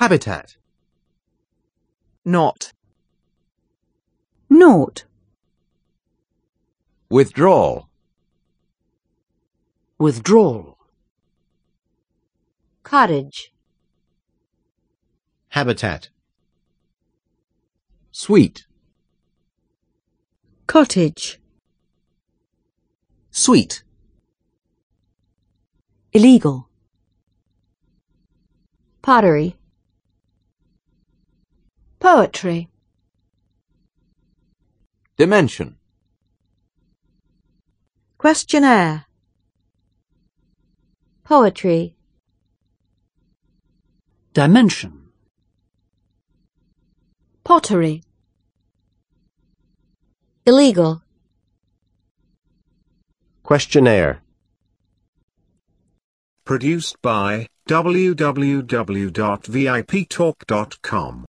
Habitat. Not. Naught. Withdrawal. Withdrawal. Cottage. Habitat. Sweet. Cottage. Sweet. Illegal. Pottery. Poetry. Dimension. Questionnaire. Poetry. Dimension. Pottery. Illegal. Questionnaire. Produced by www.viptalk.com